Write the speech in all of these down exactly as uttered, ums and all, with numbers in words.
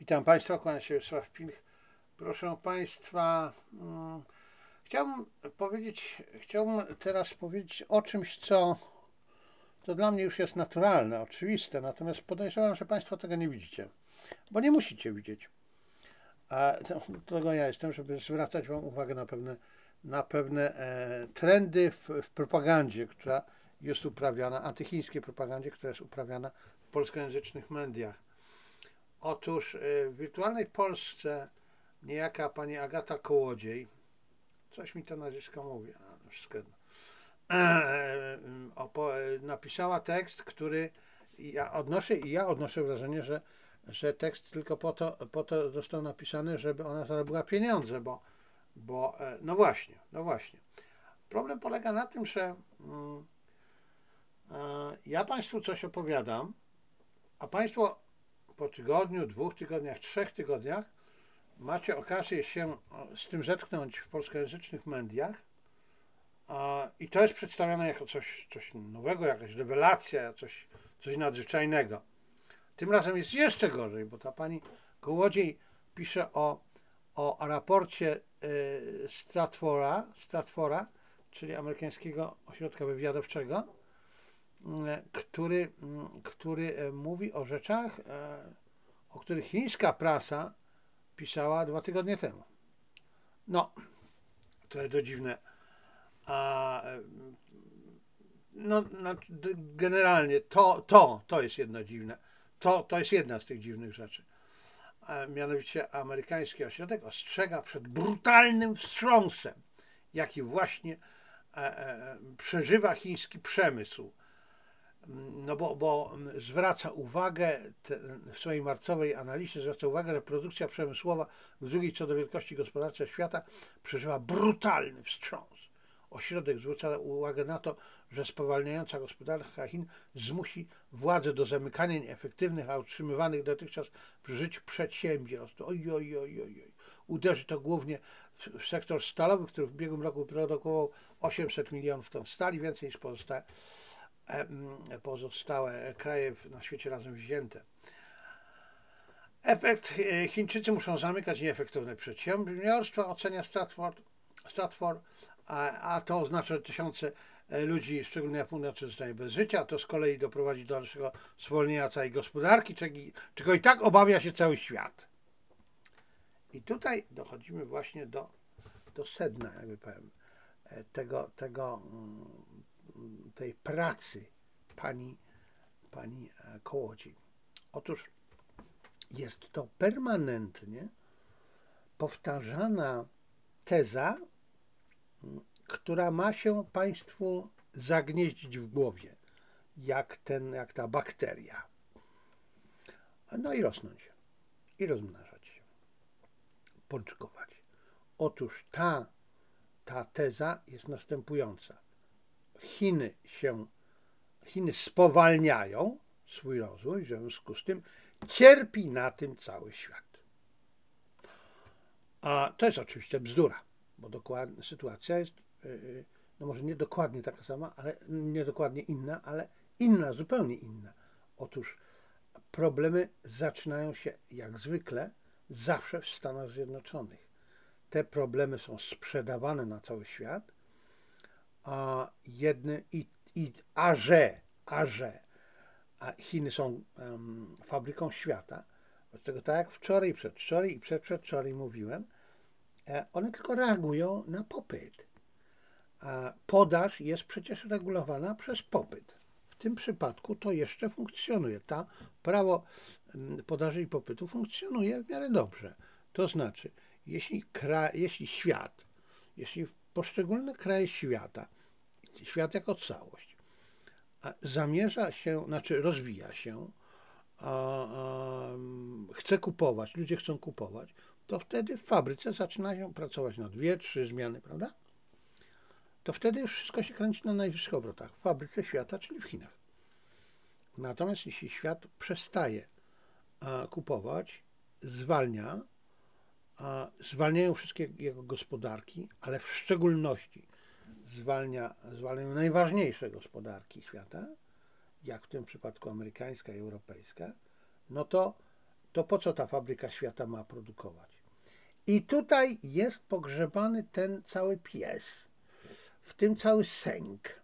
Witam Państwa, kłaniam się Wiesław Pilch. Proszę Państwa, hmm, chciałbym powiedzieć, chciałbym teraz powiedzieć o czymś, co to dla mnie już jest naturalne, oczywiste, natomiast podejrzewam, że Państwo tego nie widzicie, bo nie musicie widzieć. A do tego ja jestem, żeby zwracać Wam uwagę na pewne, na pewne e, trendy w, w propagandzie, która jest uprawiana, antychińskiej propagandzie, która jest uprawiana w polskojęzycznych mediach. Otóż w wirtualnej Polsce niejaka pani Agata Kołodziej, coś mi to nazwisko mówi, a, wszystko jedno, napisała tekst, który ja odnoszę i ja odnoszę wrażenie, że, że tekst tylko po to, po to został napisany, żeby ona zarobiła pieniądze, bo, bo no właśnie, no właśnie. Problem polega na tym, że mm, ja Państwu coś opowiadam, a Państwo po tygodniu, dwóch tygodniach, trzech tygodniach macie okazję się z tym zetknąć w polskojęzycznych mediach i to jest przedstawiane jako coś, coś nowego, jakaś rewelacja, coś, coś nadzwyczajnego. Tym razem jest jeszcze gorzej, bo ta pani Kołodziej pisze o, o raporcie Stratfora, Stratfora, czyli amerykańskiego ośrodka wywiadowczego, który, który mówi o rzeczach, o których chińska prasa pisała dwa tygodnie temu. No, to jest to dziwne. A no, no, generalnie to, to, to jest jedno dziwne. To, to jest jedna z tych dziwnych rzeczy. A mianowicie amerykański ośrodek ostrzega przed brutalnym wstrząsem, jaki właśnie e, e, przeżywa chiński przemysł. No bo, bo zwraca uwagę, te, w swojej marcowej analizie zwraca uwagę, że produkcja przemysłowa w drugiej co do wielkości gospodarce świata przeżywa brutalny wstrząs. Ośrodek zwraca uwagę na to, że spowalniająca gospodarka Chin zmusi władze do zamykania nieefektywnych, a utrzymywanych dotychczas przy życiu przedsiębiorstw. Oj, oj, oj, oj, oj. Uderzy to głównie w, w sektor stalowy, który w ubiegłym roku produkował osiemset milionów ton stali, więcej niż pozostałe pozostałe kraje na świecie razem wzięte. Efekt: Chińczycy muszą zamykać nieefektywne przedsiębiorstwa, ocenia Stratford, Stratford a, a to oznacza, że tysiące ludzi, szczególnie na północy, zostanie bez życia. To z kolei doprowadzi do dalszego zwolnienia całej gospodarki, czego, czego i tak obawia się cały świat. I tutaj dochodzimy właśnie do, do sedna, jakby powiem, tego, tego, tej pracy pani, pani Kołodziej. Otóż jest to permanentnie powtarzana teza, która ma się Państwu zagnieździć w głowie, jak, ten, jak ta bakteria. No i rosnąć, i rozmnażać się, pączkować. Otóż ta, ta teza jest następująca. Chiny się, Chiny spowalniają swój rozwój, w związku z tym cierpi na tym cały świat. A to jest oczywiście bzdura, bo dokładnie sytuacja jest, no może nie dokładnie taka sama, ale nie dokładnie inna, ale inna, zupełnie inna. Otóż problemy zaczynają się jak zwykle zawsze w Stanach Zjednoczonych. Te problemy są sprzedawane na cały świat, a jedny i, i a że, a że a Chiny są um, fabryką świata, od tego tak jak wczoraj, przedwczoraj i przedwczoraj mówiłem, one tylko reagują na popyt. A podaż jest przecież regulowana przez popyt. W tym przypadku to jeszcze funkcjonuje. Ta prawo podaży i popytu funkcjonuje w miarę dobrze. To znaczy, jeśli, kraj, jeśli świat, jeśli poszczególne kraje świata, świat jako całość, zamierza się, znaczy rozwija się, a, a, chce kupować, ludzie chcą kupować, to wtedy w fabryce zaczynają pracować na dwie, trzy zmiany, prawda? To wtedy już wszystko się kręci na najwyższych obrotach w fabryce świata, czyli w Chinach. Natomiast jeśli świat przestaje kupować, zwalnia, zwalniają wszystkie jego gospodarki, ale w szczególności zwalnia, zwalniają najważniejsze gospodarki świata, jak w tym przypadku amerykańska i europejska, no to to po co ta fabryka świata ma produkować? I tutaj jest pogrzebany ten cały pies, w tym cały sęk.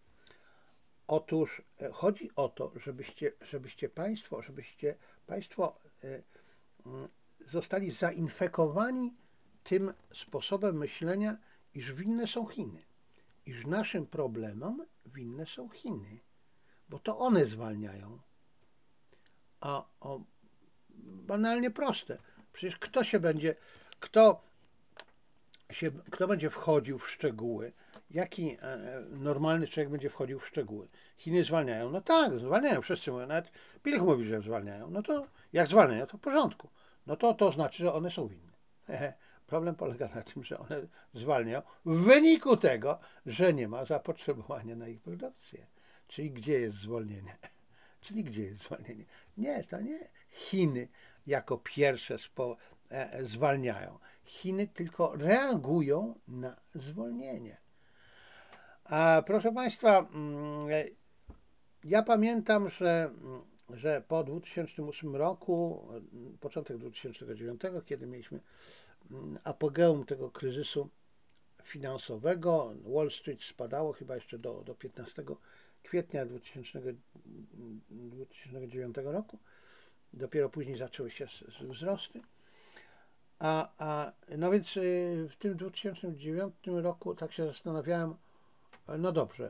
Otóż chodzi o to, żebyście, żebyście Państwo, żebyście Państwo zostali zainfekowani tym sposobem myślenia, iż winne są Chiny, iż naszym problemom winne są Chiny, bo to one zwalniają. A o, banalnie proste. Przecież kto się będzie, kto się, kto będzie wchodził w szczegóły? Jaki e, normalny człowiek będzie wchodził w szczegóły? Chiny zwalniają. No tak, zwalniają. Wszyscy mówią. Nawet Pilch mówi, że zwalniają. No to jak zwalniają, to w porządku. No to to znaczy, że one są winne. Problem polega na tym, że one zwalniają w wyniku tego, że nie ma zapotrzebowania na ich produkcję. Czyli gdzie jest zwolnienie? Czyli gdzie jest zwolnienie? Nie, to nie Chiny jako pierwsze spo, e, zwalniają. Chiny tylko reagują na zwolnienie. A proszę Państwa, mm, ja pamiętam, że, że po dwa tysiące ósmym roku, początek dwa tysiące dziewiątego, kiedy mieliśmy apogeum tego kryzysu finansowego, Wall Street spadało chyba jeszcze do, do piętnastego kwietnia dwa tysiące dziewiątego roku. Dopiero później zaczęły się wzrosty. A, a, no więc w tym dwa tysiące dziewiątym roku tak się zastanawiałem, no dobrze,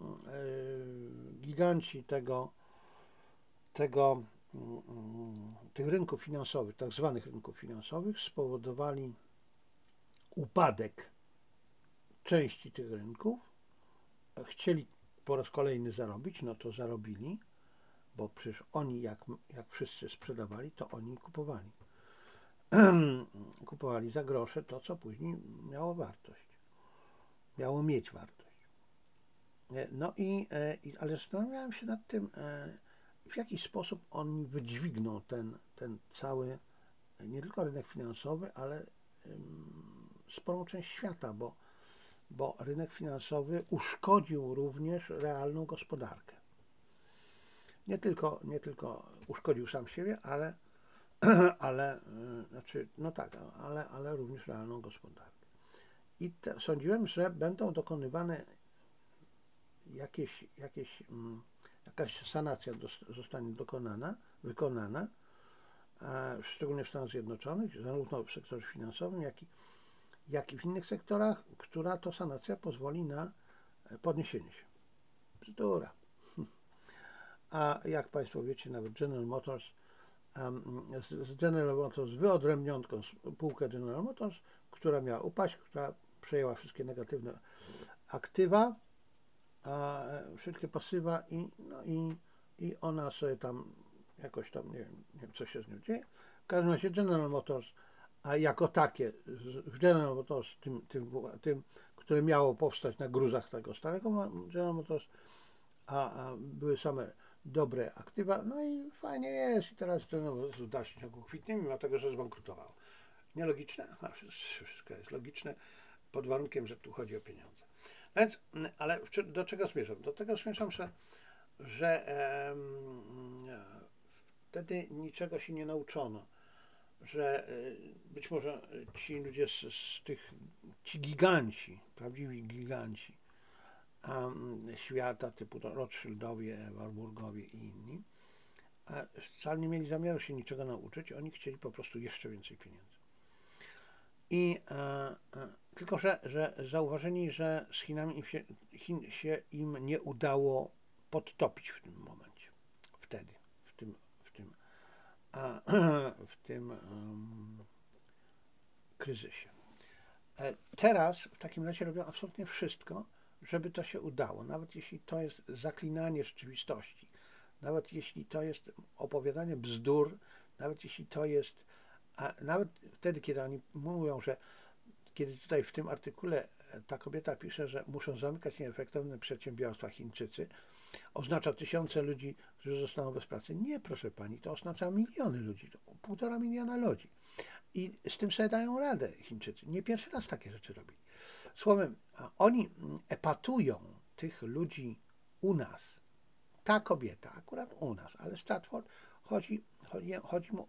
giganci tego, tego, tych rynków finansowych, tak zwanych rynków finansowych, spowodowali upadek części tych rynków. Chcieli po raz kolejny zarobić, no to zarobili, bo przecież oni, jak, jak wszyscy sprzedawali, to oni kupowali. Kupowali za grosze to, co później miało wartość. Miało mieć wartość. No i, ale zastanawiałem się nad tym, w jaki sposób oni wydźwigną ten, ten cały, nie tylko rynek finansowy, ale sporą część świata, bo, bo rynek finansowy uszkodził również realną gospodarkę. Nie tylko, nie tylko uszkodził sam siebie, ale, ale znaczy, no tak, ale, ale również realną gospodarkę. I te, sądziłem, że będą dokonywane jakieś, jakieś, jakaś sanacja zostanie dokonana, wykonana, szczególnie w Stanach Zjednoczonych, zarówno w sektorze finansowym, jak i, jak i w innych sektorach, która to sanacja pozwoli na podniesienie się. Bzdura. A jak Państwo wiecie, nawet General Motors, z General Motors wyodrębniono spółkę General Motors, która miała upaść, która przejęła wszystkie negatywne aktywa, a wszystkie pasywa i, no i, i ona sobie tam jakoś tam, nie wiem, nie wiem, co się z nią dzieje. W każdym razie General Motors, a jako takie, w General Motors, tym, tym, tym które miało powstać na gruzach tego starego General Motors, a, a były same dobre aktywa, no i fajnie jest. I teraz General Motors w dalszym ciągu kwitnie, mimo tego, że zbankrutowało. Nielogiczne? A, wszystko jest logiczne, pod warunkiem, że tu chodzi o pieniądze. Więc, ale do czego zmierzam? Do tego zmierzam, że, że e, wtedy niczego się nie nauczono, że e, być może ci ludzie z, z tych, ci giganci, prawdziwi giganci um, świata, typu Rothschildowie, Warburgowie i inni, e, wcale nie mieli zamiaru się niczego nauczyć, oni chcieli po prostu jeszcze więcej pieniędzy. I e, e, tylko, że, że zauważyli, że z Chinami się, Chin się im nie udało podtopić w tym momencie, wtedy, w tym, w tym, a, w tym um, kryzysie. E, teraz w takim razie robią absolutnie wszystko, żeby to się udało, nawet jeśli to jest zaklinanie rzeczywistości, nawet jeśli to jest opowiadanie bzdur, nawet jeśli to jest, a nawet wtedy, kiedy oni mówią, że kiedy tutaj w tym artykule ta kobieta pisze, że muszą zamykać nieefektywne przedsiębiorstwa Chińczycy, oznacza tysiące ludzi, którzy zostaną bez pracy. Nie, proszę pani, to oznacza miliony ludzi, to półtora miliona ludzi. I z tym sobie dają radę Chińczycy. Nie pierwszy raz takie rzeczy robili. Słowem, oni epatują tych ludzi u nas. Ta kobieta, akurat u nas, ale Stratford, chodzi, chodzi, chodzi mu o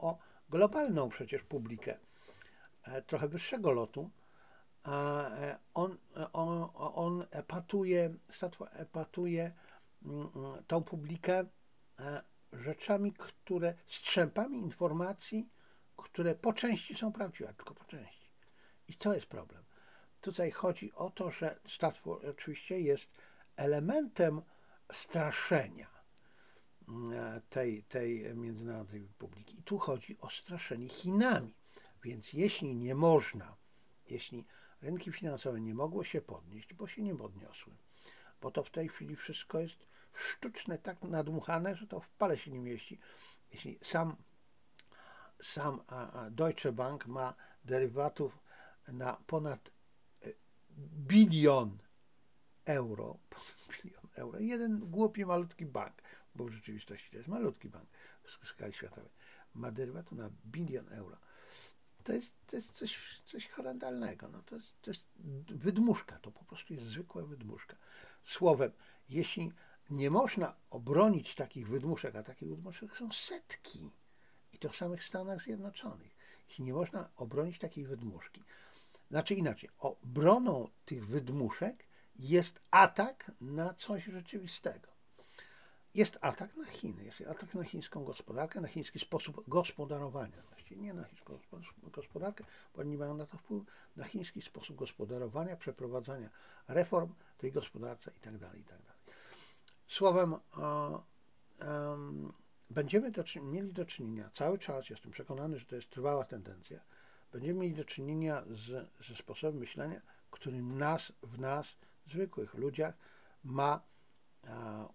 globalną przecież publikę, e, trochę wyższego lotu, a e, on, on, on epatuje, statwa epatuje mm, mm, tą publikę e, rzeczami, które, strzępami informacji, które po części są prawdziwe, tylko po części. I to jest problem. Tutaj chodzi o to, że statwo oczywiście jest elementem straszenia mm, tej, tej międzynarodowej publiki. I tu chodzi o straszenie Chinami. Więc jeśli nie można, jeśli rynki finansowe nie mogły się podnieść, bo się nie podniosły, bo to w tej chwili wszystko jest sztuczne, tak nadmuchane, że to w pale się nie mieści. Jeśli sam, sam Deutsche Bank ma derywatów na ponad bilion euro, bilion euro, jeden głupi, malutki bank, bo w rzeczywistości to jest malutki bank w skali światowej, ma derywatu na bilion euro. To jest, to jest coś, coś horrendalnego. No to, jest, to jest wydmuszka, to po prostu jest zwykła wydmuszka. Słowem, jeśli nie można obronić takich wydmuszek, a takich wydmuszek są setki, i to w samych Stanach Zjednoczonych, jeśli nie można obronić takiej wydmuszki, znaczy inaczej, obroną tych wydmuszek jest atak na coś rzeczywistego. Jest atak na Chiny, jest atak na chińską gospodarkę, na chiński sposób gospodarowania. Właściwie nie na chińską gospodarkę, bo oni nie mają na to wpływu, na chiński sposób gospodarowania, przeprowadzania reform w tej gospodarce itd. itd. Słowem, o, um, będziemy do, mieli do czynienia cały czas, jestem przekonany, że to jest trwała tendencja, będziemy mieli do czynienia z, ze sposobem myślenia, który nas, w nas, zwykłych ludziach, ma a,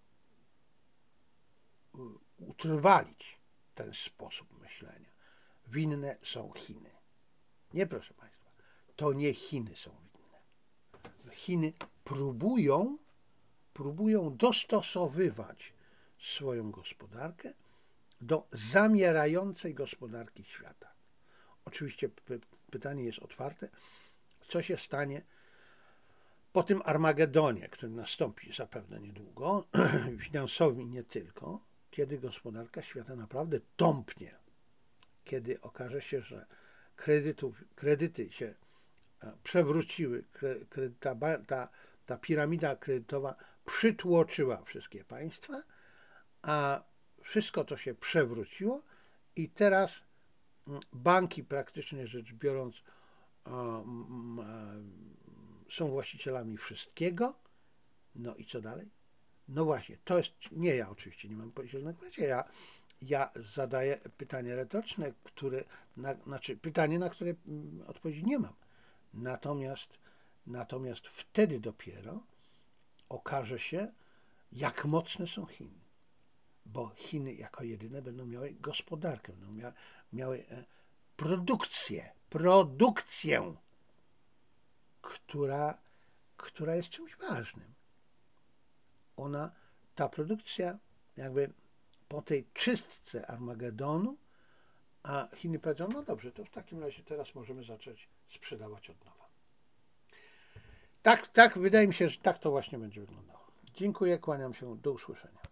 utrwalić ten sposób myślenia. Winne są Chiny. Nie, proszę Państwa, to nie Chiny są winne. Chiny próbują, próbują dostosowywać swoją gospodarkę do zamierającej gospodarki świata. Oczywiście pytanie jest otwarte, co się stanie po tym Armagedonie, który nastąpi zapewne niedługo, finansowym i nie tylko, kiedy gospodarka świata naprawdę tąpnie, kiedy okaże się, że kredytów, kredyty się przewróciły, ta, ta, ta piramida kredytowa przytłoczyła wszystkie państwa, a wszystko to się przewróciło i teraz banki praktycznie rzecz biorąc są właścicielami wszystkiego. No i co dalej? No właśnie, to jest, nie ja oczywiście, nie mam zielonego pojęcia, ja, ja zadaję pytanie retoryczne, które, na, znaczy pytanie, na które odpowiedzi nie mam. Natomiast, natomiast wtedy dopiero okaże się, jak mocne są Chiny. Bo Chiny jako jedyne będą miały gospodarkę, będą miały, miały produkcję, produkcję, która, która jest czymś ważnym. Ona, ta produkcja jakby po tej czystce Armagedonu, a Chiny powiedzą, no dobrze, to w takim razie teraz możemy zacząć sprzedawać od nowa. Tak, tak, wydaje mi się, że tak to właśnie będzie wyglądało. Dziękuję, kłaniam się, do usłyszenia.